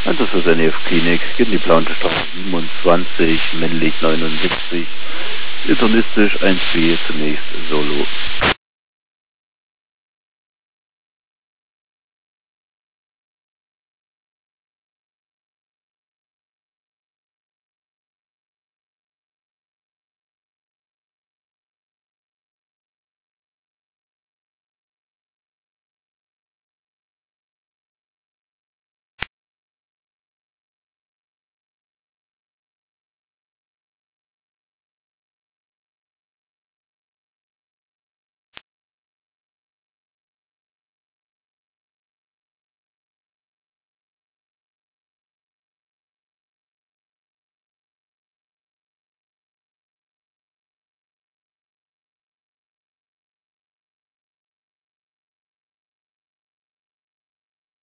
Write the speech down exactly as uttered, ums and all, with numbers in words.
Also für seine F-Klinik geht in die Plaute Straße siebenundzwanzig, männlich neunundsiebzig, internistisch eins B, zunächst Solo.